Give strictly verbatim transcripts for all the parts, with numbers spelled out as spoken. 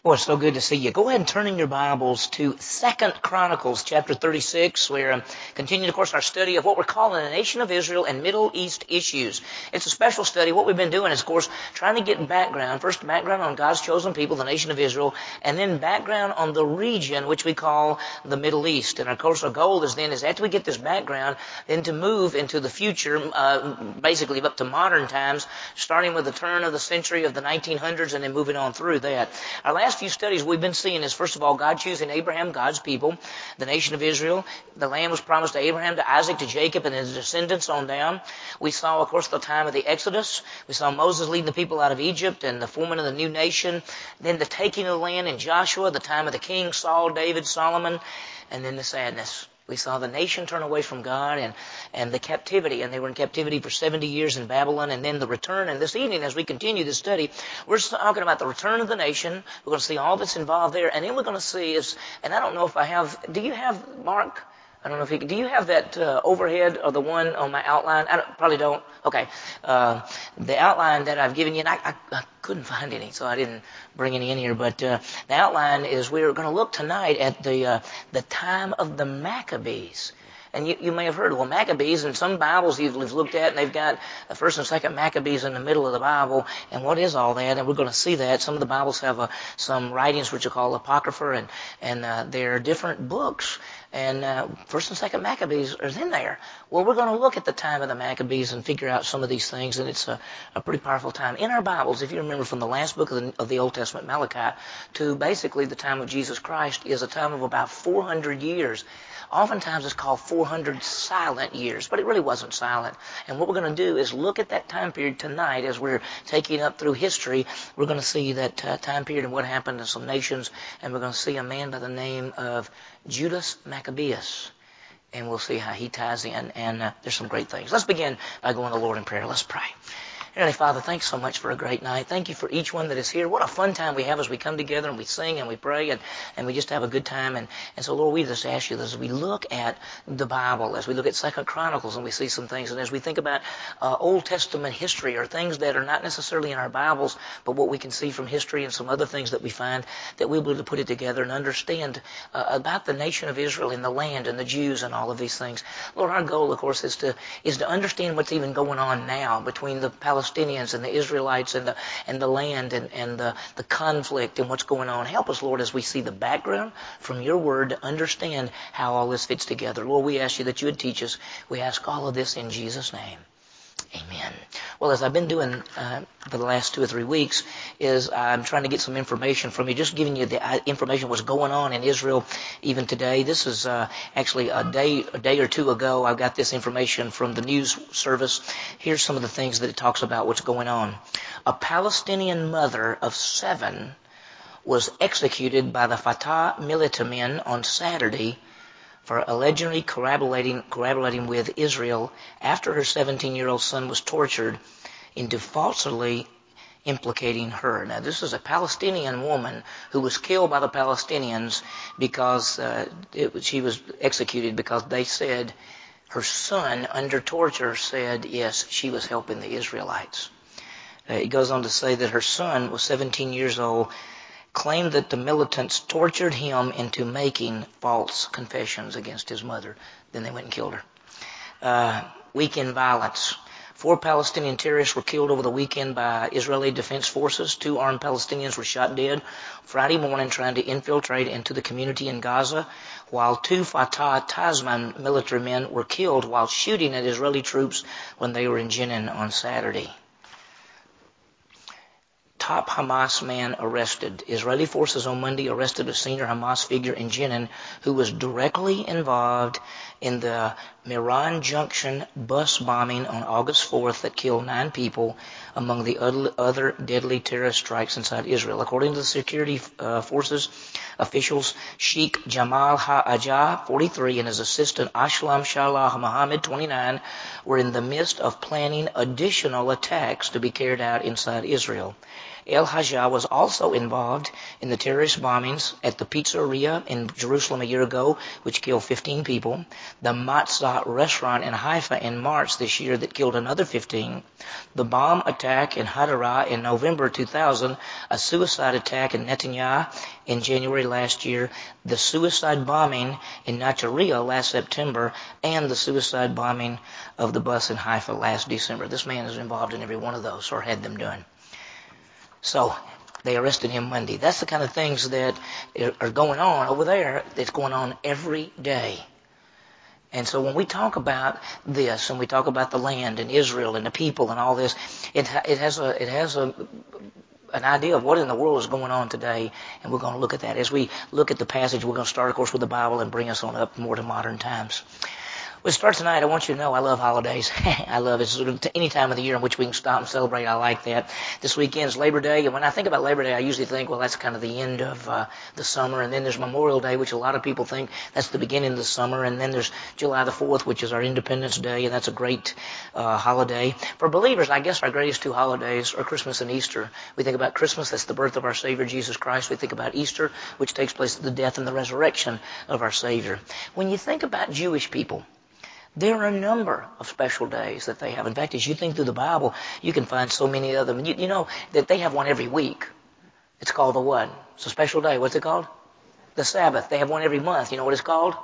Boy, it's so good to see you. Go ahead and turn in your Bibles to Second Chronicles chapter thirty-six. We're um, continuing, of course, our study of what we're calling the nation of Israel and Middle East issues. It's a special study. What we've been doing is, of course, trying to get background. First, background on God's chosen people, the nation of Israel, and then background on the region which we call the Middle East. And, of course, our goal is then is after we get this background, then to move into the future, uh, basically up to modern times, starting with the turn of the century of the nineteen hundreds and then moving on through that. Our last few studies we've been seeing is, first of all, God choosing Abraham, God's people, the nation of Israel. The land was promised to Abraham, to Isaac, to Jacob, and his descendants on down. We saw, of course, the time of the Exodus. We saw Moses leading the people out of Egypt and the forming of the new nation. Then the taking of the land in Joshua, the time of the king, Saul, David, Solomon, and then the sadness. We saw the nation turn away from God and, and the captivity, and they were in captivity for seventy years in Babylon, and then the return. And this evening, as we continue this study, we're talking about the return of the nation. We're going to see all that's involved there, and then we're going to see is, and I don't know if I have, do you have, Mark? I don't know if you, do you have that uh, overhead or the one on my outline? I don't, probably don't. Okay. Uh, the outline that I've given you, and I, I, I couldn't find any, so I didn't bring any in here. But uh, the outline is we're going to look tonight at the uh, the time of the Maccabees. And you, you may have heard, well, Maccabees, and some Bibles you've looked at, and they've got the first and second Maccabees in the middle of the Bible. And what is all that? And we're going to see that. Some of the Bibles have uh, some writings which are called Apocrypha, and, and uh, they're different books. And uh, First and Second Maccabees are in there. Well, we're going to look at the time of the Maccabees and figure out some of these things, and it's a, a pretty powerful time. In our Bibles, if you remember from the last book of the, of the Old Testament, Malachi, to basically the time of Jesus Christ is a time of about four hundred years. Oftentimes it's called four hundred silent years, but it really wasn't silent. And what we're going to do is look at that time period tonight as we're taking up through history. We're going to see that uh, time period and what happened to some nations, and we're going to see a man by the name of Judas Maccabeus. And we'll see how he ties in, and uh, there's some great things. Let's begin by going to the Lord in prayer. Let's pray. Heavenly Father, thanks so much for a great night. Thank you for each one that is here. What a fun time we have as we come together and we sing and we pray and, and we just have a good time. And, and so, Lord, we just ask you as we look at the Bible, as we look at Second Chronicles and we see some things, and as we think about uh, Old Testament history or things that are not necessarily in our Bibles, but what we can see from history and some other things that we find, that we'll be able to put it together and understand uh, about the nation of Israel and the land and the Jews and all of these things. Lord, our goal, of course, is to is to understand what's even going on now between the Palestinians Palestinians and the Israelites and the and the land and, and the, the conflict and what's going on. Help us, Lord, as we see the background from your word to understand how all this fits together. Lord, we ask you that you would teach us. We ask all of this in Jesus' name. Amen. Well, as I've been doing uh, for the last two or three weeks, is I'm trying to get some information from you, just giving you the information what's going on in Israel even today. This is uh, actually a day, a day or two ago. I got this information from the news service. Here's some of the things that it talks about what's going on. A Palestinian mother of seven was executed by the Fatah militiamen on Saturday for allegedly collaborating, collaborating with Israel after her seventeen-year-old son was tortured into falsely implicating her. Now, this is a Palestinian woman who was killed by the Palestinians because uh, it, she was executed because they said her son, under torture, said, yes, she was helping the Israelites. Uh, it goes on to say that her son was seventeen years old, claimed that the militants tortured him into making false confessions against his mother. Then they went and killed her. Uh, weekend violence. Four Palestinian terrorists were killed over the weekend by Israeli Defense Forces. Two armed Palestinians were shot dead Friday morning trying to infiltrate into the community in Gaza, while two Fatah Tazman military men were killed while shooting at Israeli troops when they were in Jenin on Saturday. Top Hamas man arrested. Israeli forces on Monday arrested a senior Hamas figure in Jenin who was directly involved in the Miran Junction bus bombing on August fourth that killed nine people, among the other deadly terrorist strikes inside Israel. According to the security uh, forces officials, Sheikh Jamal Ha'ajah, forty-three, and his assistant Ashlam Shalah Mohammed, twenty-nine, were in the midst of planning additional attacks to be carried out inside Israel. El-Hajjah was also involved in the terrorist bombings at the pizzeria in Jerusalem a year ago, which killed fifteen people, the Matzah restaurant in Haifa in March this year that killed another fifteen, the bomb attack in Hadara in November two thousand, a suicide attack in Netanyahu in January last year, the suicide bombing in Natcharia last September, and the suicide bombing of the bus in Haifa last December. This man is involved in every one of those, or had them done. So they arrested him Monday. That's the kind of things that are going on over there that's going on every day. And so when we talk about this, and we talk about the land and Israel and the people and all this, it, it has a it has a an idea of what in the world is going on today, and we're going to look at that. As we look at the passage, we're going to start, of course, with the Bible and bring us on up more to modern times. We start tonight. I want you to know I love holidays. I love it. It's any time of the year in which we can stop and celebrate. I like that. This weekend's Labor Day, and when I think about Labor Day, I usually think, well, that's kind of the end of uh, the summer, and then there's Memorial Day, which a lot of people think that's the beginning of the summer, and then there's July the fourth, which is our Independence Day, and that's a great uh, holiday. For believers, I guess our greatest two holidays are Christmas and Easter. We think about Christmas, that's the birth of our Savior, Jesus Christ. We think about Easter, which takes place at the death and the resurrection of our Savior. When you think about Jewish people, there are a number of special days that they have. In fact, as you think through the Bible, you can find so many of them. You, you know that they have one every week. It's called the what? It's a special day. What's it called? The Sabbath. They have one every month. You know what it's called?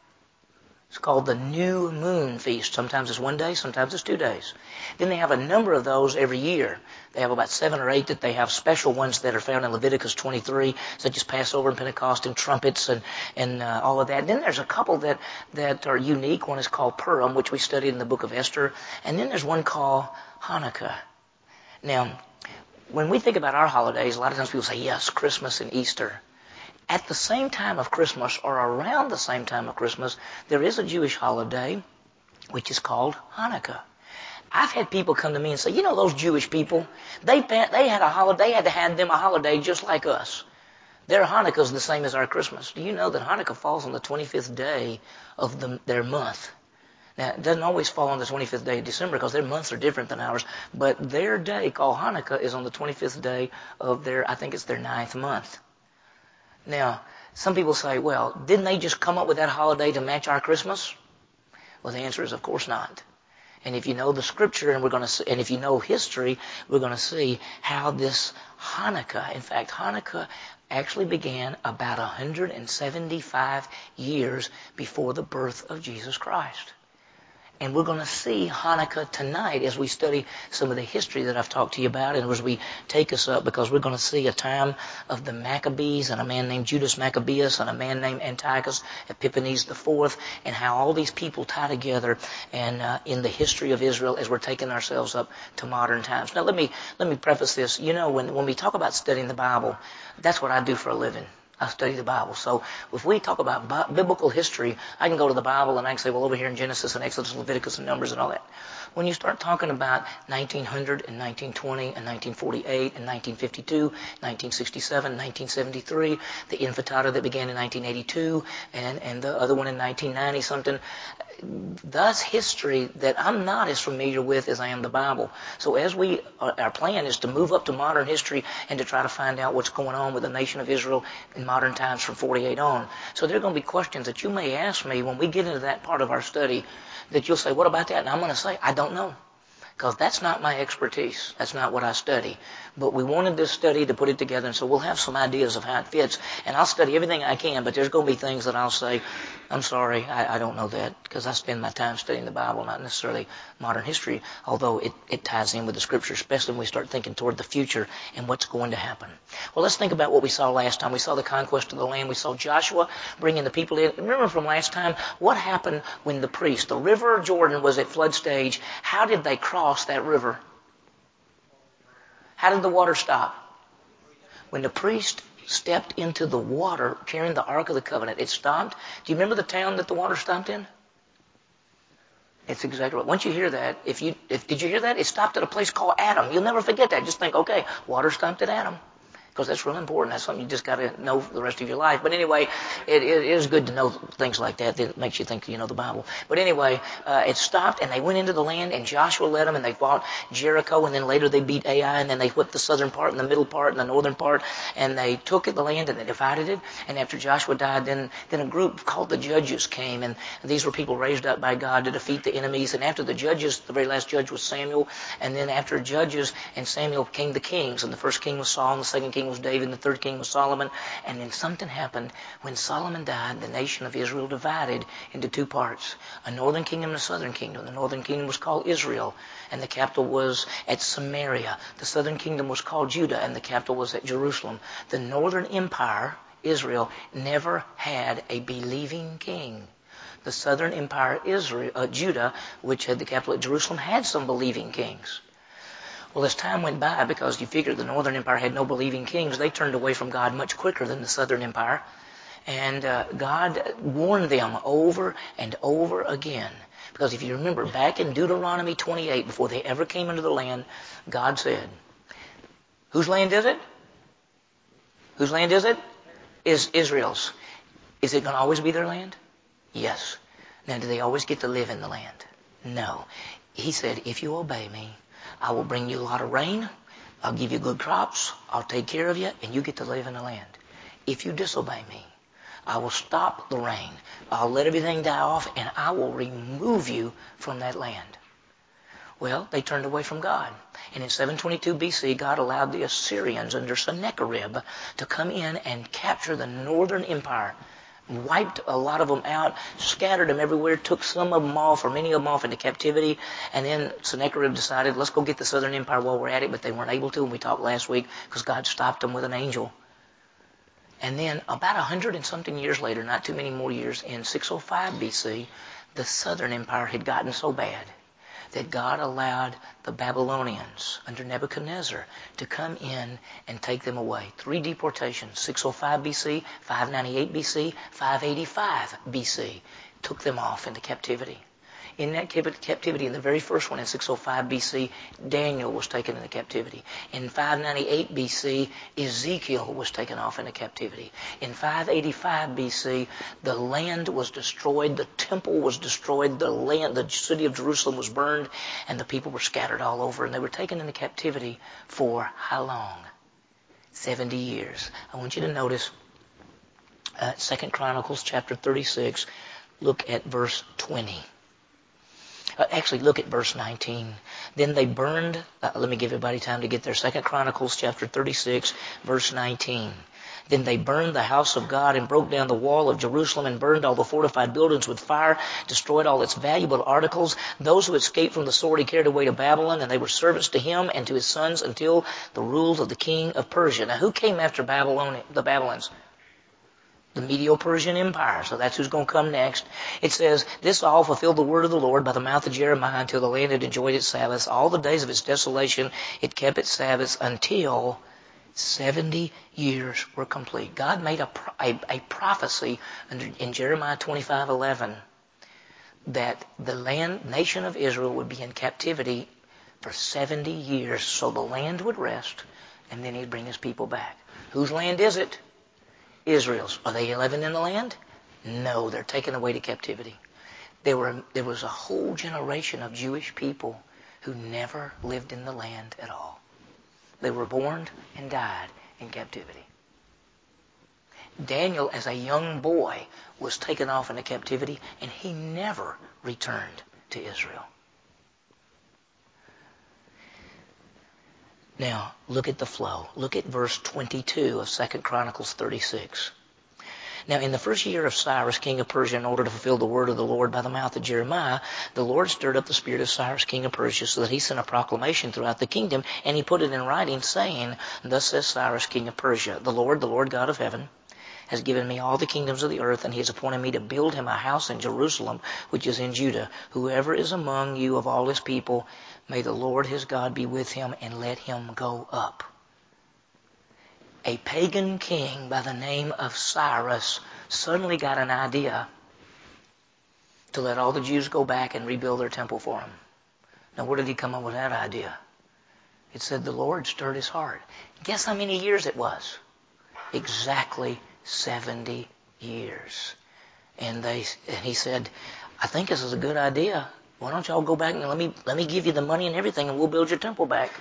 It's called the New Moon Feast. Sometimes it's one day, sometimes it's two days. Then they have a number of those every year. They have about seven or eight that they have special ones that are found in Leviticus twenty-three, such as Passover and Pentecost and trumpets and, and uh, all of that. Then there's a couple that, that are unique. One is called Purim, which we studied in the book of Esther. And then there's one called Hanukkah. Now, when we think about our holidays, a lot of times people say, yes, Christmas and Easter. At the same time of Christmas, or around the same time of Christmas, there is a Jewish holiday which is called Hanukkah. I've had people come to me and say, you know those Jewish people, they they had a holiday, they had to hand them a holiday just like us. Their Hanukkah is the same as our Christmas. Do you know that Hanukkah falls on the twenty-fifth day of the, their month? Now, it doesn't always fall on the twenty-fifth day of December because their months are different than ours, but their day called Hanukkah is on the twenty-fifth day of their, I think it's their ninth month. Now, some people say, well, didn't they just come up with that holiday to match our Christmas? Well, the answer is, of course not. And if you know the scripture, and we're going to see, and if you know history, we're going to see how this Hanukkah, in fact, Hanukkah actually began about one hundred seventy-five years before the birth of Jesus Christ. And we're going to see Hanukkah tonight as we study some of the history that I've talked to you about, and as we take us up, because we're going to see a time of the Maccabees and a man named Judas Maccabeus and a man named Antiochus Epiphanes the fourth, and how all these people tie together and uh, in the history of Israel as we're taking ourselves up to modern times. Now, let me let me preface this. You know, when when we talk about studying the Bible, that's what I do for a living. I study the Bible. So if we talk about bi- biblical history, I can go to the Bible and I can say, well, over here in Genesis and Exodus and Leviticus and Numbers and all that. When you start talking about nineteen hundred and nineteen twenty and nineteen forty-eight and nineteen fifty-two, nineteen sixty-seven, nineteen seventy-three, the Intifada that began in nineteen eighty-two and, and the other one in nineteen ninety something, that's history that I'm not as familiar with as I am the Bible. So as we, our plan is to move up to modern history and to try to find out what's going on with the nation of Israel in modern times from forty-eight on. So there are going to be questions that you may ask me when we get into that part of our study that you'll say, what about that? And I'm going to say, I don't know. Because that's not my expertise. That's not what I study. But we wanted this study to put it together, and so we'll have some ideas of how it fits. And I'll study everything I can, but there's going to be things that I'll say, I'm sorry, I, I don't know that, because I spend my time studying the Bible, not necessarily modern history, although it, it ties in with the Scripture, especially when we start thinking toward the future and what's going to happen. Well, let's think about what we saw last time. We saw the conquest of the land. We saw Joshua bringing the people in. Remember from last time, what happened when the priest, the river Jordan was at flood stage? How did they cross that river? How did the water stop? When the priest stepped into the water carrying the Ark of the Covenant, it stopped. Do you remember the town that the water stopped in? It's exactly right. Once you hear that, if you, if, did you hear that? It stopped at a place called Adam. You'll never forget that. Just think, okay, water stopped at Adam. because that's real important. That's something you just got to know for the rest of your life. But anyway, it, it is good to know things like that. That makes you think you know the Bible. But anyway, uh, it stopped, and they went into the land, and Joshua led them, and they fought Jericho, and then later they beat Ai, and then they whipped the southern part and the middle part and the northern part, and they took the land and they divided it. And after Joshua died, then then a group called the Judges came, and these were people raised up by God to defeat the enemies. And after the Judges, the very last judge was Samuel, and then after Judges and Samuel came the kings, and the first king was Saul, and the second king was David, and the third king was Solomon. And then something happened. When Solomon died, the nation of Israel divided into two parts, a northern kingdom and a southern kingdom. The northern kingdom was called Israel, and the capital was at Samaria. The southern kingdom was called Judah, and the capital was at Jerusalem. The northern empire, Israel, never had a believing king. The southern empire, Israel, uh, Judah, which had the capital at Jerusalem, had some believing kings. Well, as time went by, because you figure the northern empire had no believing kings, they turned away from God much quicker than the southern empire. And uh, God warned them over and over again. Because if you remember, back in Deuteronomy twenty-eight, before they ever came into the land, God said, whose land is it? Whose land is it? Is Israel's. Is it going to always be their land? Yes. Now, do they always get to live in the land? No. He said, if you obey me, I will bring you a lot of rain. I'll give you good crops. I'll take care of you, and you get to live in the land. If you disobey me, I will stop the rain. I'll let everything die off, and I will remove you from that land. Well, they turned away from God. And in seven twenty-two B C, God allowed the Assyrians under Sennacherib to come in and capture the northern empire. Wiped a lot of them out, scattered them everywhere, took some of them off, or many of them off into captivity. And then Sennacherib decided, let's go get the southern empire while we're at it. But they weren't able to, and we talked last week, because God stopped them with an angel. And then about a hundred and something years later, not too many more years, in six oh five B C, the southern empire had gotten so bad that God allowed the Babylonians under Nebuchadnezzar to come in and take them away. Three deportations, six oh five B C, five ninety-eight B C, five eighty-five B C, took them off into captivity. In that captivity, in the very first one in six oh five B C, Daniel was taken into captivity. In five ninety-eight B C, Ezekiel was taken off into captivity. In five eighty-five B C, the land was destroyed, the temple was destroyed, the land, the city of Jerusalem was burned, and the people were scattered all over, and they were taken into captivity for how long? seventy years. I want you to notice uh, Second Chronicles chapter thirty-six. Look at verse twenty. Uh, actually, look at verse nineteen. Then they burned, uh, let me give everybody time to get there. Second Chronicles chapter thirty-six, verse nineteen. Then they burned the house of God and broke down the wall of Jerusalem and burned all the fortified buildings with fire, destroyed all its valuable articles. Those who escaped from the sword he carried away to Babylon, and they were servants to him and to his sons until the rules of the king of Persia. Now, who came after Babylon, the Babylons? The Medo-Persian Empire. So that's who's going to come next. It says, this all fulfilled the word of the Lord by the mouth of Jeremiah until the land had enjoyed its Sabbaths. All the days of its desolation, it kept its Sabbaths until seventy years were complete. God made a, a, a prophecy in Jeremiah twenty-five eleven that the land, nation of Israel would be in captivity for seventy years. So the land would rest, and then he'd bring his people back. Whose land is it? Israel's. Are they living in the land? No, they're taken away to captivity. There were there was a whole generation of Jewish people who never lived in the land at all. They were born and died in captivity. Daniel, as a young boy, was taken off into captivity, and he never returned to Israel. Now, look at the flow. Look at verse twenty-two of Second Chronicles thirty-six. Now, in the first year of Cyrus, king of Persia, in order to fulfill the word of the Lord by the mouth of Jeremiah, the Lord stirred up the spirit of Cyrus, king of Persia, so that he sent a proclamation throughout the kingdom, and he put it in writing, saying, thus says Cyrus, king of Persia, the Lord, the Lord God of heaven, has given me all the kingdoms of the earth, and he has appointed me to build him a house in Jerusalem, which is in Judah. Whoever is among you of all his people, may the Lord his God be with him, and let him go up. A pagan king by the name of Cyrus suddenly got an idea to let all the Jews go back and rebuild their temple for him. Now, where did he come up with that idea? It said the Lord stirred his heart. Guess how many years it was? Exactly seventy years. And they and he said, I think this is a good idea. Why don't y'all go back and let me let me give you the money and everything and we'll build your temple back.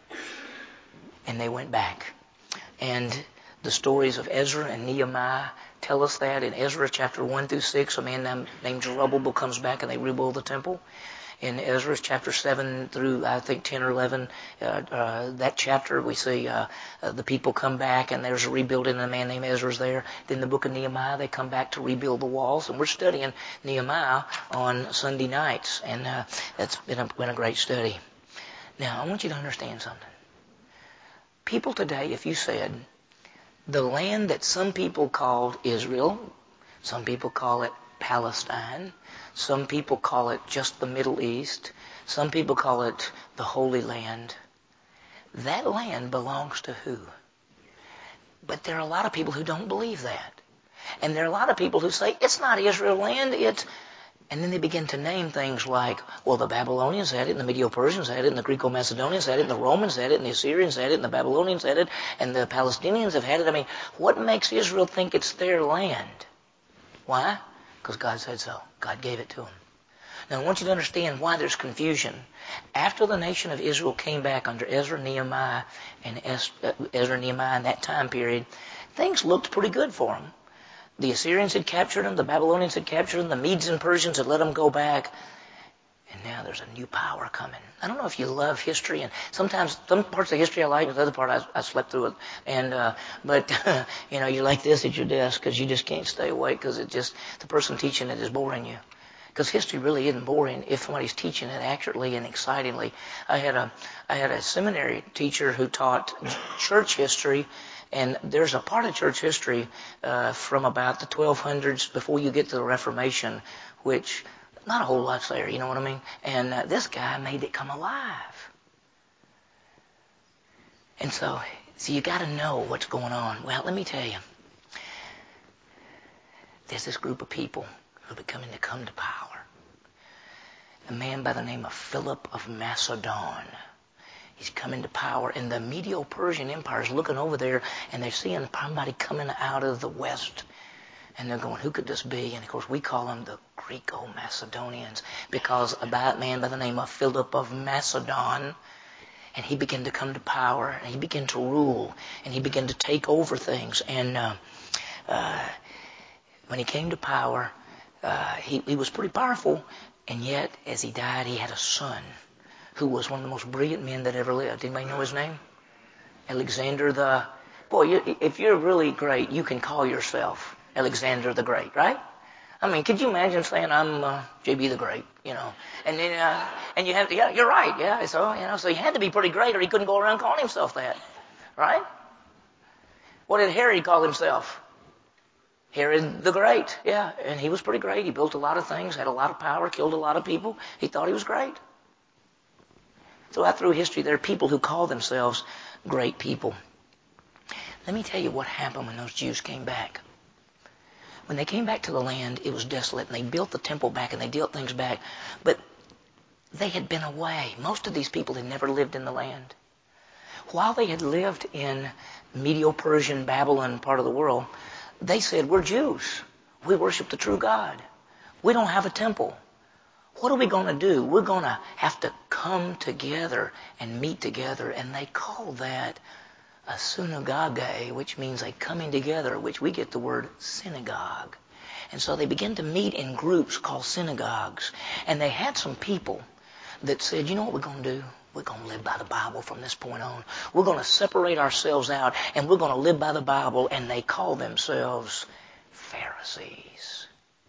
And they went back. And the stories of Ezra and Nehemiah tell us that. In Ezra chapter one through six, a man named Zerubbabel comes back and they rebuild the temple. In Ezra chapter seven through, I think, ten or eleven, uh, uh, that chapter, we see uh, uh, the people come back and there's a rebuilding and a man named Ezra's there. Then the book of Nehemiah, they come back to rebuild the walls. And we're studying Nehemiah on Sunday nights. And uh, it's been a, been a great study. Now, I want you to understand something. People today, if you said, the land that some people called Israel, some people call it Palestine, some people call it just the Middle East, some people call it the Holy Land. That land belongs to who? But there are a lot of people who don't believe that. And there are a lot of people who say, it's not Israel land, it's... And then they begin to name things like, well, the Babylonians had it, and the Medo-Persians had it, and the Greco-Macedonians had it, and the Romans had it, and the Assyrians had it, and the Babylonians had it, and the Palestinians have had it. I mean, what makes Israel think it's their land? Why? Because God said so. God gave it to them. Now, I want you to understand why there's confusion. After the nation of Israel came back under Ezra, Nehemiah, and Ezra, Nehemiah in that time period, things looked pretty good for them. The Assyrians had captured them. The Babylonians had captured them. The Medes and Persians had let them go back. And now there's a new power coming. I don't know if you love history, and sometimes some parts of history I like, and the other part I, I slept through it. And uh, but you know, you're like this at your desk because you just can't stay awake because it just the person teaching it is boring you. Because history really isn't boring if somebody's teaching it accurately and excitingly. I had a I had a seminary teacher who taught church history. And there's a part of church history uh, from about the twelve hundreds before you get to the Reformation, which not a whole lot's there, you know what I mean? And uh, this guy made it come alive. And so, so you got to know what's going on. Well, let me tell you. There's this group of people who are becoming to come to power. A man by the name of Philip of Macedon. He's coming to power, and the Medo-Persian Empire is looking over there, and they're seeing somebody coming out of the west. And they're going, who could this be? And, of course, we call them the Greco-Macedonians because a man by the name of Philip of Macedon, and he began to come to power, and he began to rule, and he began to take over things. And uh, uh, when he came to power, uh, he, he was pretty powerful, and yet, as he died, he had a son who was one of the most brilliant men that ever lived. Anybody know his name? Alexander the... Boy, you, if you're really great, you can call yourself Alexander the Great, right? I mean, could you imagine saying, I'm uh, J B the Great, you know? And then, uh, and you have to, yeah, you're right, yeah. So, you know, so he had to be pretty great or he couldn't go around calling himself that, right? What did Herod call himself? Herod the Great, yeah. And he was pretty great. He built a lot of things, had a lot of power, killed a lot of people. He thought he was great. Throughout through history, there are people who call themselves great people. Let me tell you what happened when those Jews came back. When they came back to the land, it was desolate, and they built the temple back, and they built things back. But they had been away. Most of these people had never lived in the land. While they had lived in Medo-Persian, Babylon part of the world, they said, we're Jews. We worship the true God. We don't have a temple. What are we going to do? We're going to have to come together and meet together. And they call that a synagogue, which means a coming together, which we get the word synagogue. And so they began to meet in groups called synagogues. And they had some people that said, you know what we're going to do? We're going to live by the Bible from this point on. We're going to separate ourselves out, and we're going to live by the Bible. And they call themselves Pharisees.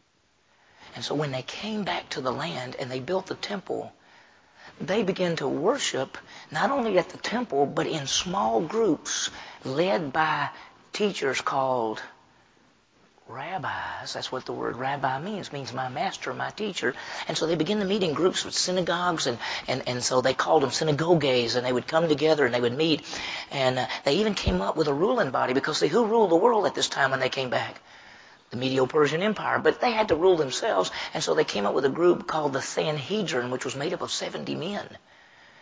And so when they came back to the land and they built the temple, they began to worship not only at the temple, but in small groups led by teachers called rabbis. That's what the word rabbi means. It means my master, my teacher. And so they began to meet in groups with synagogues, and, and, and so they called them synagogues, and they would come together and they would meet. And uh, they even came up with a ruling body because see, who ruled the world at this time when they came back? The Medo-Persian Empire. But they had to rule themselves, and so they came up with a group called the Sanhedrin, which was made up of seventy men.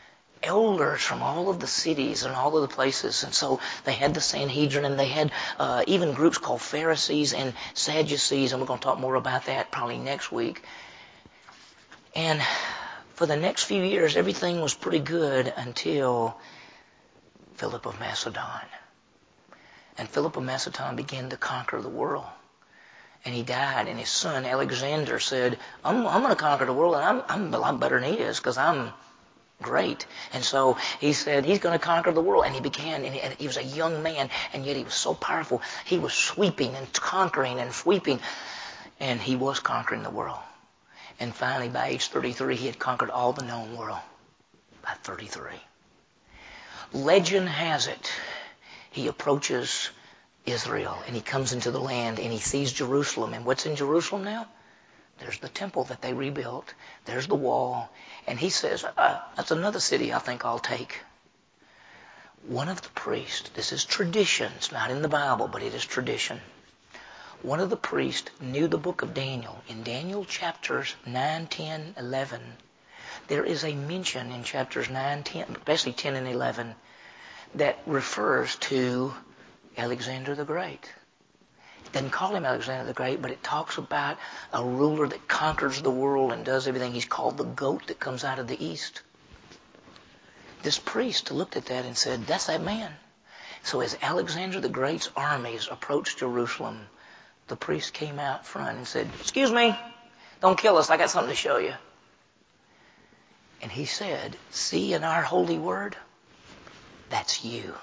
elders from all of the cities and all of the places. And so they had the Sanhedrin, and they had uh, even groups called Pharisees and Sadducees, and we're going to talk more about that probably next week. And for the next few years, everything was pretty good until Philip of Macedon. And Philip of Macedon began to conquer the world. And he died, and his son Alexander said, I'm, I'm going to conquer the world, and I'm, I'm a lot better than he is because I'm great. And so he said he's going to conquer the world. And he began, and he, and he was a young man, and yet he was so powerful. He was sweeping and conquering and sweeping, and he was conquering the world. And finally, by age thirty-three, he had conquered all the known world. By thirty-three. Legend has it, he approaches Israel, and he comes into the land, and he sees Jerusalem. And what's in Jerusalem now? There's the temple that they rebuilt. There's the wall. And he says, uh, that's another city I think I'll take. One of the priests, this is tradition, it's not in the Bible, but it is tradition. One of the priests knew the book of Daniel. In Daniel chapters nine, ten, eleven, there is a mention in chapters nine, ten, especially ten and eleven, that refers to Alexander the Great. It doesn't call him Alexander the Great, but it talks about a ruler that conquers the world and does everything. He's called the goat that comes out of the east. This priest looked at that and said, that's that man. So as Alexander the Great's armies approached Jerusalem, the priest came out front and said, excuse me, don't kill us, I got something to show you. And he said, see in our holy word, that's you.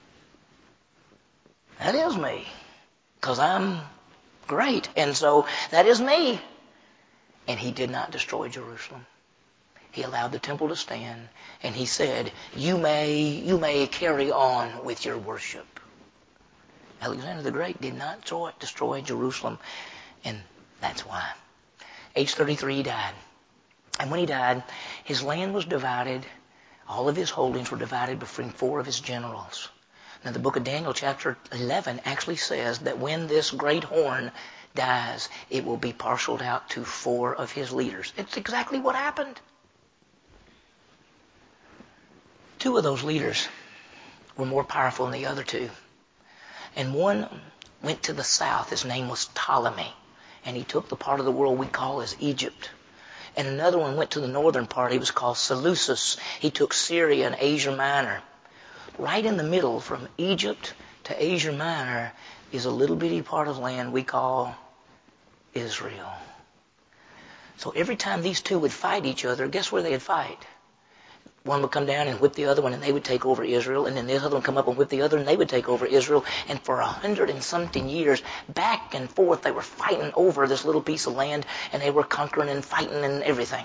That is me, because I'm great, and so that is me. And he did not destroy Jerusalem. He allowed the temple to stand, and he said, you may, you may carry on with your worship. Alexander the Great did not destroy, destroy Jerusalem, and that's why. Age thirty-three, he died. And when he died, his land was divided. All of his holdings were divided between four of his generals. Now, the book of Daniel, chapter eleven, actually says that when this great horn dies, it will be parceled out to four of his leaders. It's exactly what happened. Two of those leaders were more powerful than the other two. And one went to the south. His name was Ptolemy. And he took the part of the world we call as Egypt. And another one went to the northern part. He was called Seleucus. He took Syria and Asia Minor. Right in the middle, from Egypt to Asia Minor, is a little bitty part of land we call Israel. So every time these two would fight each other, guess where they'd fight? One would come down and whip the other one, and they would take over Israel. And then the other one would come up and whip the other, and they would take over Israel. And for a hundred and something years, back and forth, they were fighting over this little piece of land, and they were conquering and fighting and everything.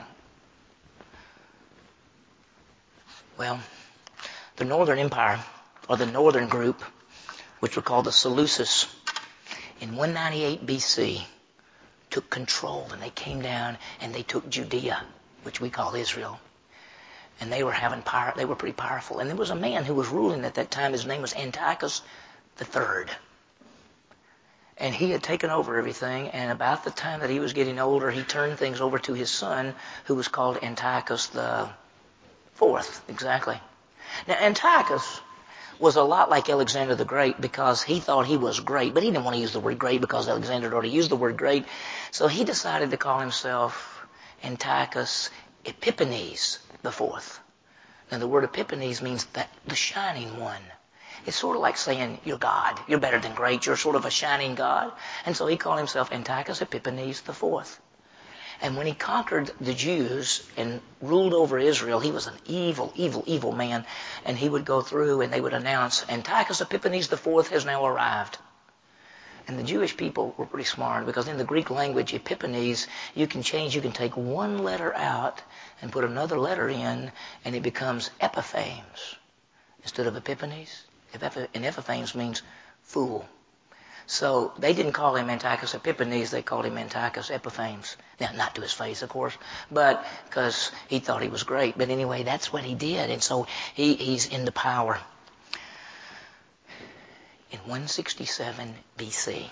Well, the Northern Empire, or the Northern Group, which were called the Seleucids, in one ninety-eight B C, took control, and they came down and they took Judea, which we call Israel. And they were having power, they were pretty powerful. And there was a man who was ruling at that time. His name was Antiochus the Third. And he had taken over everything. And about the time that he was getting older, he turned things over to his son, who was called Antiochus the Fourth. Exactly. Now, Antiochus was a lot like Alexander the Great because he thought he was great, but he didn't want to use the word great because Alexander had already used the word great. So he decided to call himself Antiochus Epiphanes the Fourth. Now, the word Epiphanes means that the shining one. It's sort of like saying you're God. You're better than great. You're sort of a shining God. And so he called himself Antiochus Epiphanes the Fourth. And when he conquered the Jews and ruled over Israel, he was an evil, evil, evil man. And he would go through and they would announce, Antiochus Epiphanes the Fourth has now arrived. And the Jewish people were pretty smart because in the Greek language, Epiphanes, you can change, you can take one letter out and put another letter in, and it becomes Epiphanes instead of Epiphanes. And Epiphanes means fool. So they didn't call him Antiochus Epiphanes, they called him Antiochus Epiphanes. Now, not to his face, of course, but because he thought he was great. But anyway, that's what he did, and so he, he's into power. In one sixty-seven B C,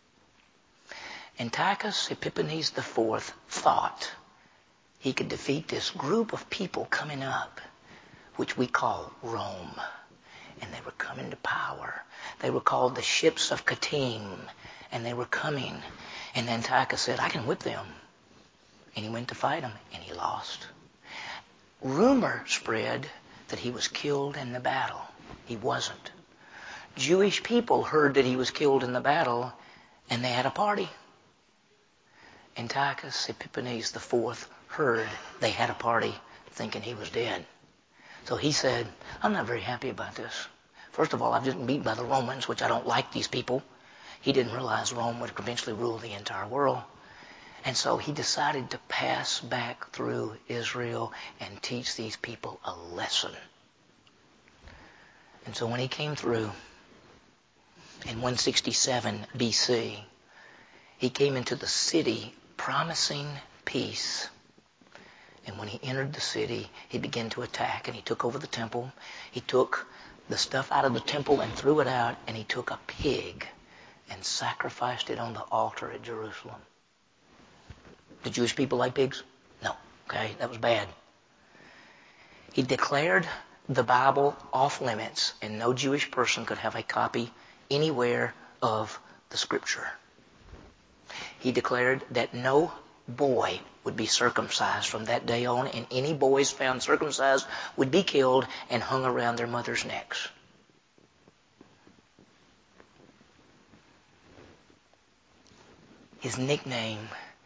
Antiochus Epiphanes the Fourth thought he could defeat this group of people coming up which we call Rome. And they were coming to power. They were called the ships of Kittim, and they were coming. And Antiochus said, I can whip them. And he went to fight them, and he lost. Rumor spread that he was killed in the battle. He wasn't. Jewish people heard that he was killed in the battle, and they had a party. Antiochus Epiphanes the fourth heard they had a party, thinking he was dead. So he said, I'm not very happy about this. First of all, I've just been beaten by the Romans, which I don't like these people. He didn't realize Rome would eventually rule the entire world. And so he decided to pass back through Israel and teach these people a lesson. And so when he came through in one sixty-seven B C, he came into the city promising peace. And when he entered the city, he began to attack, and he took over the temple. He took the stuff out of the temple and threw it out, and he took a pig and sacrificed it on the altar at Jerusalem. Did Jewish people like pigs? No. Okay, that was bad. He declared the Bible off limits, and no Jewish person could have a copy anywhere of the Scripture. He declared that no boy would be circumcised from that day on, and any boys found circumcised would be killed and hung around their mothers' necks. His nickname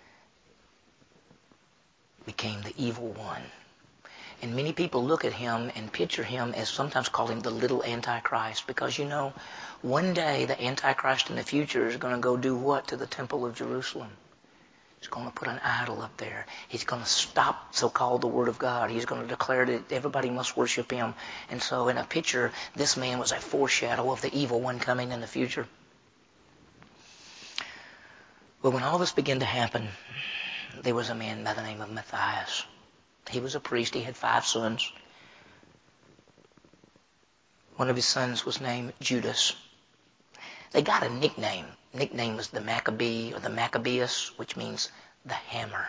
became the Evil One. And many people look at him and picture him as sometimes call him the little Antichrist, because, you know, one day the Antichrist in the future is going to go do what to the Temple of Jerusalem? He's going to put an idol up there. He's going to stop so-called the Word of God. He's going to declare that everybody must worship him. And so in a picture, this man was a foreshadow of the evil one coming in the future. Well, when all this began to happen, there was a man by the name of Matthias. He was a priest. He had five sons. One of his sons was named Judas. They got a nickname. Nickname was the Maccabee or the Maccabeus, which means the hammer.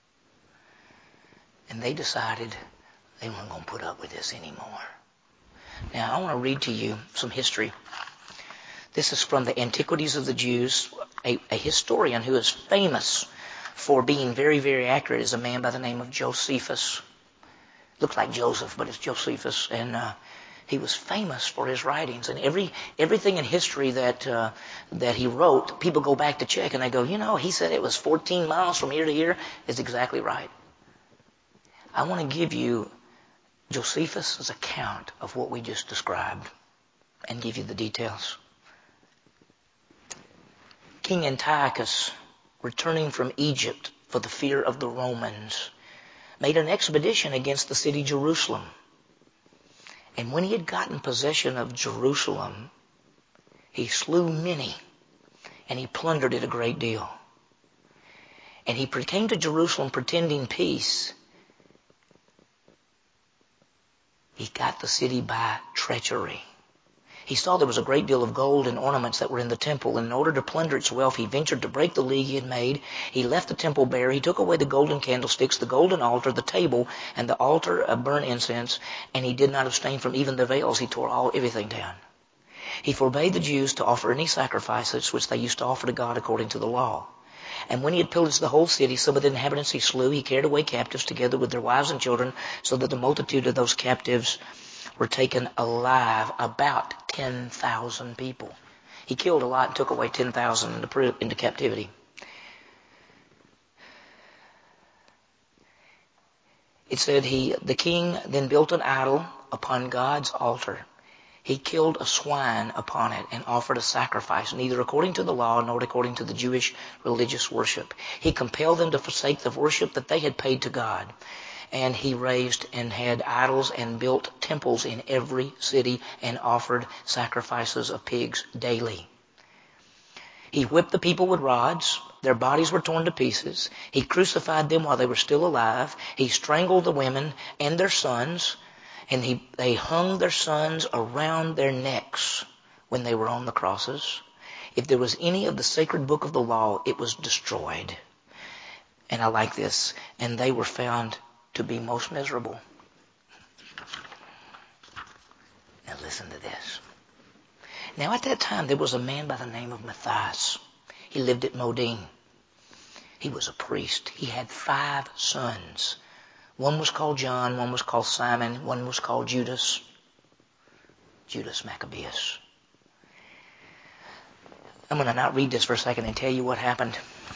And they decided they weren't going to put up with this anymore. Now, I want to read to you some history. This is from the Antiquities of the Jews. A, a historian who is famous for being very, very accurate is a man by the name of Josephus. Looks like Joseph, but it's Josephus. And uh, he was famous for his writings. And every everything in history that uh, that he wrote, people go back to check and they go, you know, he said it was fourteen miles from here to here. It's exactly right. I want to give you Josephus' account of what we just described and give you the details. King Antiochus, returning from Egypt for the fear of the Romans, made an expedition against the city Jerusalem. And when he had gotten possession of Jerusalem, he slew many, and he plundered it a great deal. And he came to Jerusalem pretending peace. He got the city by treachery. He saw there was a great deal of gold and ornaments that were in the temple, and in order to plunder its wealth, he ventured to break the league he had made. He left the temple bare. He took away the golden candlesticks, the golden altar, the table, and the altar of burnt incense, and he did not abstain from even the veils. He tore all everything down. He forbade the Jews to offer any sacrifices which they used to offer to God according to the law. And when he had pillaged the whole city, some of the inhabitants he slew. He carried away captives together with their wives and children, so that the multitude of those captives were taken alive, about ten thousand people. He killed a lot and took away ten thousand into, into captivity. It said he, the king then built an idol upon God's altar. He killed a swine upon it and offered a sacrifice, neither according to the law nor according to the Jewish religious worship. He compelled them to forsake the worship that they had paid to God. And he raised and had idols and built temples in every city and offered sacrifices of pigs daily. He whipped the people with rods. Their bodies were torn to pieces. He crucified them while they were still alive. He strangled the women and their sons, and he, they hung their sons around their necks when they were on the crosses. If there was any of the sacred book of the law, it was destroyed. And I like this. And they were found to be most miserable. Listen to this. Now at that time there was a man by the name of Matthias. He lived at Modin. He was a priest. He had five sons. One was called John, one was called Simon, one was called Judas. Judas Maccabeus. I'm going to not read this for a second and tell you what happened.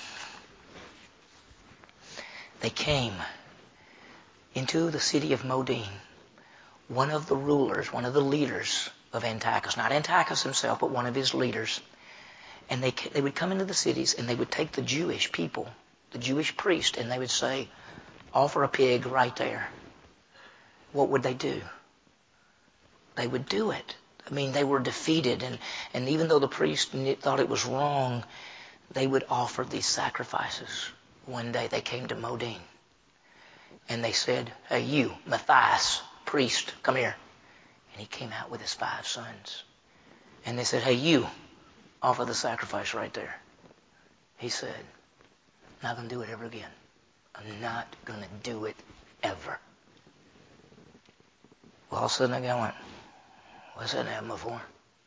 They came into the city of Modin. One of the rulers, one of the leaders of Antiochus, not Antiochus himself, but one of his leaders. And they they would come into the cities and they would take the Jewish people, the Jewish priest, and they would say, offer a pig right there. What would they do? They would do it. I mean, they were defeated. And, and even though the priest thought it was wrong, they would offer these sacrifices. One day they came to Modin. And they said, hey, you, Matthias, priest, come here. And he came out with his five sons. And they said, hey, you, offer the sacrifice right there. He said, I'm not going to do it ever again. I'm not going to do it ever. Well, all of a sudden, I went, what's that happened before?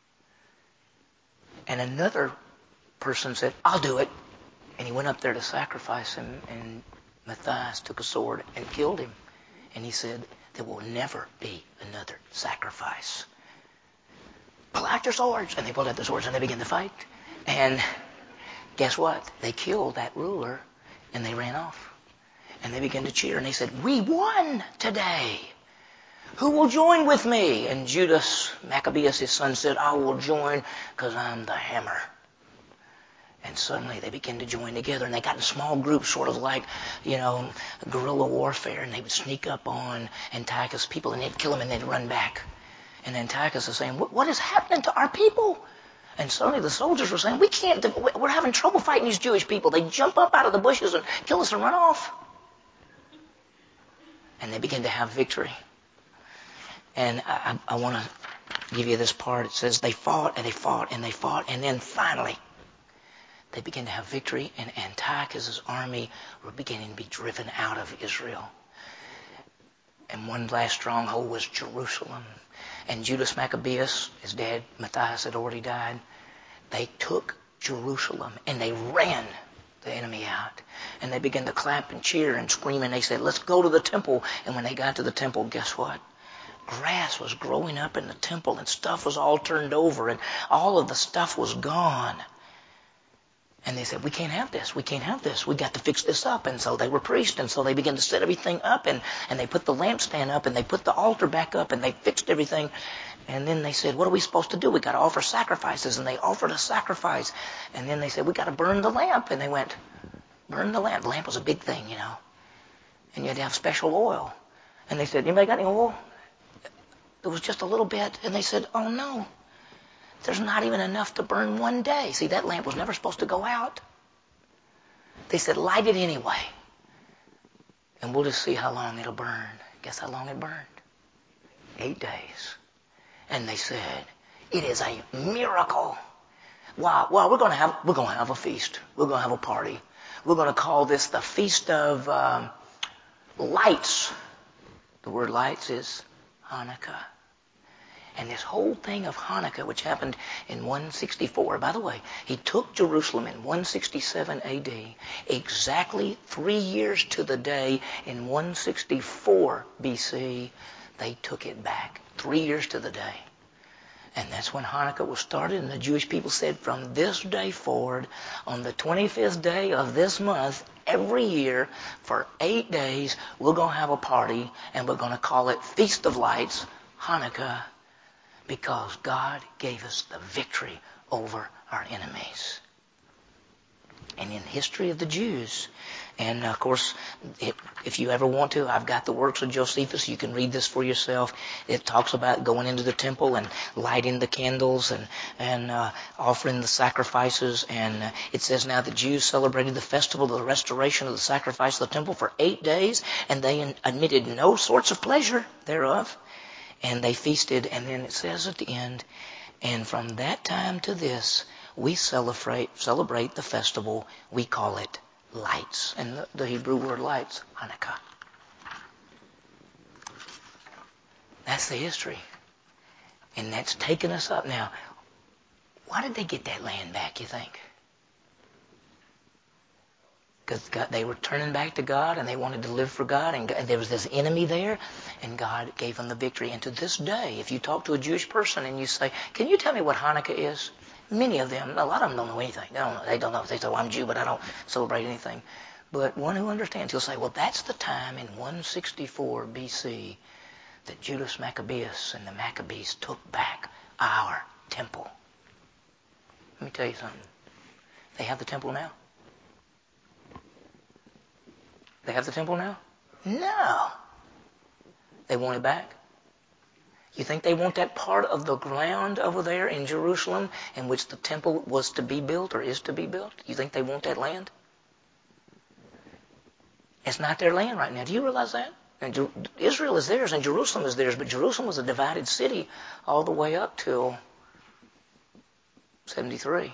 And another person said, I'll do it. And he went up there to sacrifice him, and Matthias took a sword and killed him. And he said, there will never be another sacrifice. Pull out your swords. And they pulled out the swords and they began to fight. And guess what? They killed that ruler and they ran off. And they began to cheer and they said, we won today. Who will join with me? And Judas Maccabeus, his son, said, I will join because I'm the hammer. And suddenly they began to join together, and they got in small groups, sort of like, you know, guerrilla warfare, and they would sneak up on Antiochus' people, and they'd kill them, and they'd run back. And Antiochus is saying, what, what is happening to our people? And suddenly the soldiers were saying, we can't, we're having trouble fighting these Jewish people. They jump up out of the bushes and kill us and run off. And they began to have victory. And I, I, I want to give you this part. It says they fought, and they fought, and they fought, and then finally, they began to have victory, and Antiochus' army were beginning to be driven out of Israel. And one last stronghold was Jerusalem. And Judas Maccabeus, his dad Matthias had already died. They took Jerusalem, and they ran the enemy out. And they began to clap and cheer and scream, and they said, let's go to the temple. And when they got to the temple, guess what? Grass was growing up in the temple, and stuff was all turned over, and all of the stuff was gone. And they said, we can't have this. We can't have this. We got to fix this up. And so they were priests. And so they began to set everything up. And, and they put the lampstand up. And they put the altar back up. And they fixed everything. And then they said, what are we supposed to do? We got to offer sacrifices. And they offered a sacrifice. And then they said, we got to burn the lamp. And they went, burn the lamp. The lamp was a big thing, you know. And you had to have special oil. And they said, anybody got any oil? There was just a little bit. And they said, oh, no. There's not even enough to burn one day. See, that lamp was never supposed to go out. They said, light it anyway. And we'll just see how long it'll burn. Guess how long it burned? Eight days. And they said, it is a miracle. Wow, well, we're going to have, we're going to have a feast. We're going to have a party. We're going to call this the Feast of um, Lights. The word lights is Hanukkah. And this whole thing of Hanukkah, which happened in one sixty-four, by the way, he took Jerusalem in one sixty-seven A D, exactly three years to the day in one sixty-four B C, they took it back. Three years to the day. And that's when Hanukkah was started, and the Jewish people said, from this day forward, on the twenty-fifth day of this month, every year, for eight days, we're going to have a party, and we're going to call it Feast of Lights, Hanukkah, because God gave us the victory over our enemies. And in the history of the Jews, and of course, it, if you ever want to, I've got the works of Josephus. You can read this for yourself. It talks about going into the temple and lighting the candles and, and uh, offering the sacrifices. And uh, it says now the Jews celebrated the festival of the restoration of the sacrifice of the temple for eight days, and they admitted no sorts of pleasure thereof. And they feasted, and then it says at the end, and from that time to this, we celebrate celebrate the festival. We call it lights. And the, the Hebrew word lights, Hanukkah. That's the history. And that's taken us up. Now, why did they get that land back, you think? Because they were turning back to God and they wanted to live for God, and there was this enemy there, and God gave them the victory. And to this day, if you talk to a Jewish person and you say, can you tell me what Hanukkah is? Many of them, a lot of them don't know anything. They don't know. They don't know. They say, well, I'm Jew, but I don't celebrate anything. But one who understands, he'll say, well, that's the time in one sixty-four B C that Judas Maccabeus and the Maccabees took back our temple. Let me tell you something. They have the temple now? They have the temple now? No. They want it back. You think they want that part of the ground over there in Jerusalem in which the temple was to be built or is to be built? You think they want that land? It's not their land right now. Do you realize that? And Jer- Israel is theirs and Jerusalem is theirs, but Jerusalem was a divided city all the way up till seventy-three.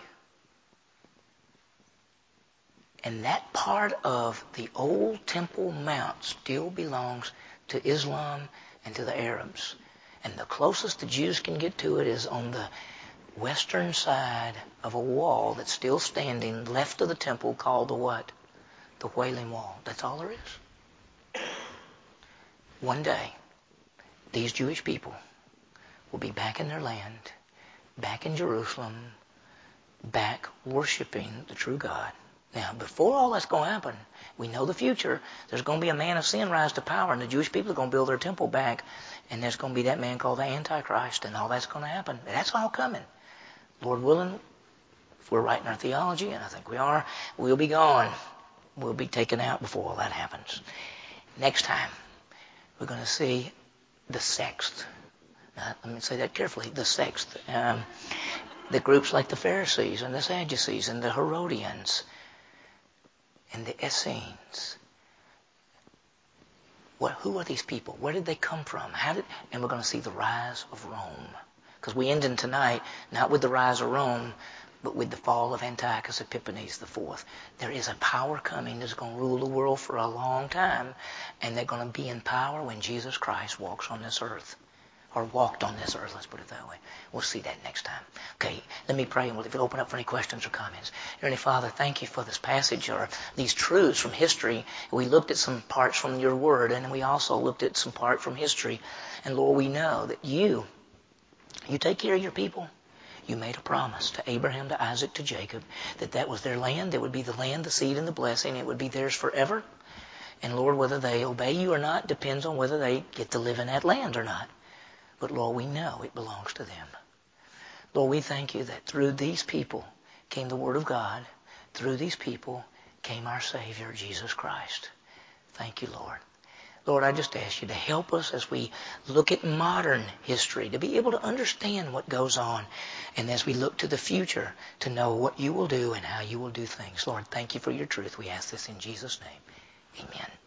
And that part of the old Temple Mount still belongs to Islam and to the Arabs. And the closest the Jews can get to it is on the western side of a wall that's still standing left of the temple called the what? The Wailing Wall. That's all there is. One day, these Jewish people will be back in their land, back in Jerusalem, back worshiping the true God. Now, before all that's going to happen, we know the future. There's going to be a man of sin rise to power, and the Jewish people are going to build their temple back, and there's going to be that man called the Antichrist, and all that's going to happen. That's all coming. Lord willing, if we're right in our theology, and I think we are, we'll be gone. We'll be taken out before all that happens. Next time, we're going to see the sixth. Now, let me say that carefully. The sixth. Um, the groups like the Pharisees and the Sadducees and the Herodians and the Essenes. What, who are these people? Where did they come from? How did? And we're going to see the rise of Rome. Because we end in tonight not with the rise of Rome, but with the fall of Antiochus Epiphanes the fourth. There is a power coming that's going to rule the world for a long time, and they're going to be in power when Jesus Christ walks on this earth. Or walked on this earth, let's put it that way. We'll see that next time. Okay, let me pray and we'll open up for any questions or comments. Heavenly Father, thank you for this passage or these truths from history. We looked at some parts from your word, and we also looked at some part from history. And Lord, we know that you, you take care of your people. You made a promise to Abraham, to Isaac, to Jacob, that that was their land. It would be the land, the seed, and the blessing. It would be theirs forever. And Lord, whether they obey you or not depends on whether they get to live in that land or not. But Lord, we know it belongs to them. Lord, we thank you that through these people came the Word of God. Through these people came our Savior, Jesus Christ. Thank you, Lord. Lord, I just ask you to help us as we look at modern history, to be able to understand what goes on. And as we look to the future, to know what you will do and how you will do things. Lord, thank you for your truth. We ask this in Jesus' name. Amen.